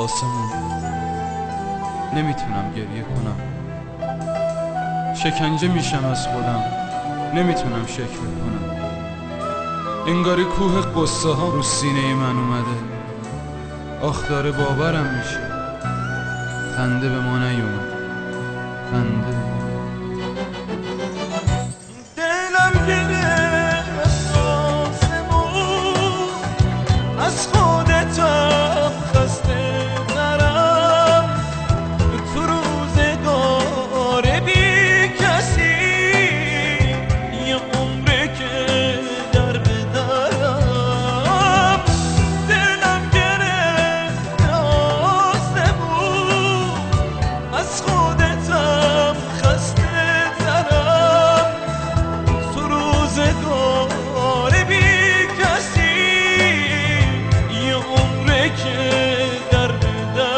آسمون. نمیتونم گریه کنم، شکنجه میشم از خودم، نمیتونم شکر کنم. انگاری کوه قصه ها رو سینه من اومده. آخ داره باورم میشه، خنده به ما نیومد. خنده دلم گرفت آسمون، از خودتم خسته ترم. تو روزگار بی کسی یه عمره که در بدرم. دلم گرفت آسمون، از خودتم خسته ترم. تو روزگار بی کسی یه عمره که در بدرم.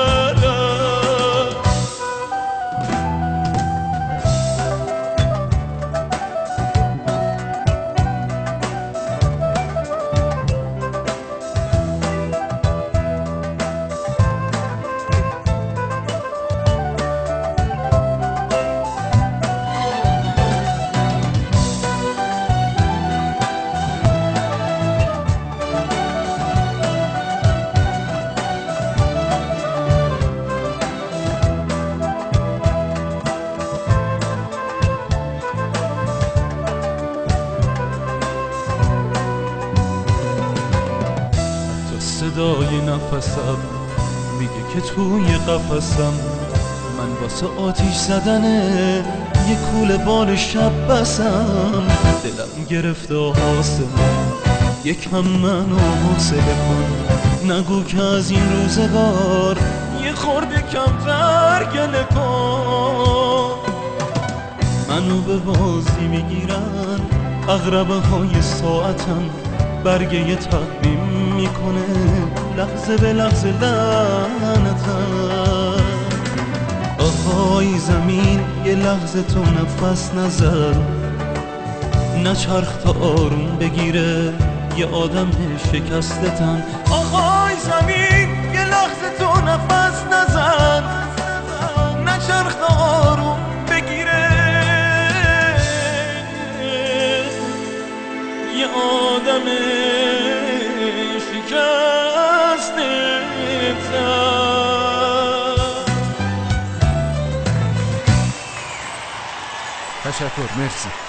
صدای نفسم میگه که توی قفسم من واسه آتیش زدنه یه کوله بال شب بسم. دلم گرفته آسمون، یکم منو حوصله کن. نگو که از این روزگار یه خورده کمتر گله کن. منو به بازی میگیرن عقربه های ساعتم. برگه تقویم میکنه لحظه به لحظه لعنتم. آهای زمین یه لحظه تو نفس نزد، نچرخ تا آروم بگیره یه آدم شکسته تن. آهای زمین یه لحظه تو نفس نزن، نچرخ تا آروم بگیره یه آدم شکسته تن. تشکر، مرسی.